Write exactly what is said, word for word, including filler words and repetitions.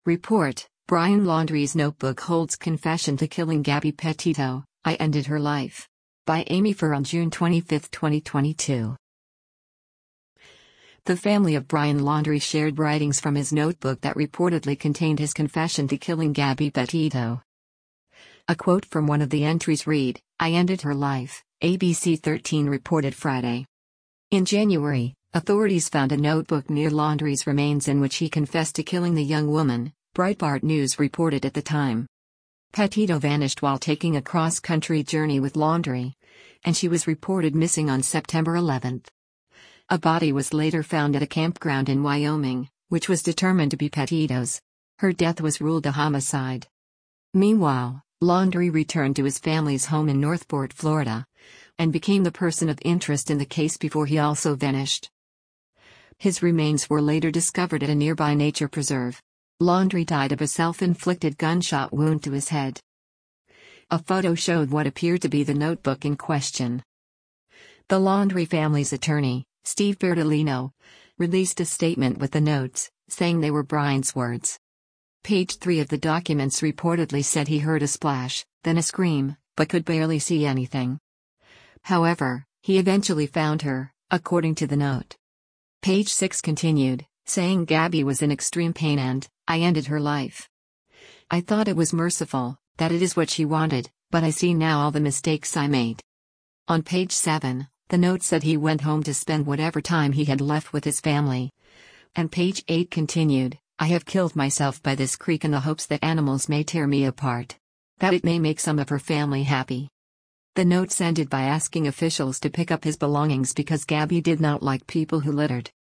Report: Brian Laundrie's notebook holds confession to killing Gabby Petito, "I ended her life." By Amy Furr on June twenty-fifth, twenty twenty-two. The family of Brian Laundrie shared writings from his notebook that reportedly contained his confession to killing Gabby Petito. A quote from one of the entries read, "I ended her life," A B C thirteen reported Friday. In January, authorities found a notebook near Laundrie's remains in which he confessed to killing the young woman, Breitbart News reported at the time. Petito vanished while taking a cross-country journey with Laundrie, and she was reported missing on September eleventh. A body was later found at a campground in Wyoming, which was determined to be Petito's. Her death was ruled a homicide. Meanwhile, Laundrie returned to his family's home in Northport, Florida, and became the person of interest in the case before he also vanished. His remains were later discovered at a nearby nature preserve. Laundrie died of a self-inflicted gunshot wound to his head. A photo showed what appeared to be the notebook in question. The Laundrie family's attorney, Steve Bertolino, released a statement with the notes, saying they were Brian's words. Page three of the documents reportedly said he heard a splash, then a scream, but could barely see anything. However, he eventually found her, according to the note. Page six continued, saying Gabby was in extreme pain and, "I ended her life. I thought it was merciful, that it is what she wanted, but I see now all the mistakes I made." On page seven, the note said he went home to spend whatever time he had left with his family. And page eight continued, "I have killed myself by this creek in the hopes that animals may tear me apart. That it may make some of her family happy." The notes ended by asking officials to pick up his belongings because Gabby did not like people who littered.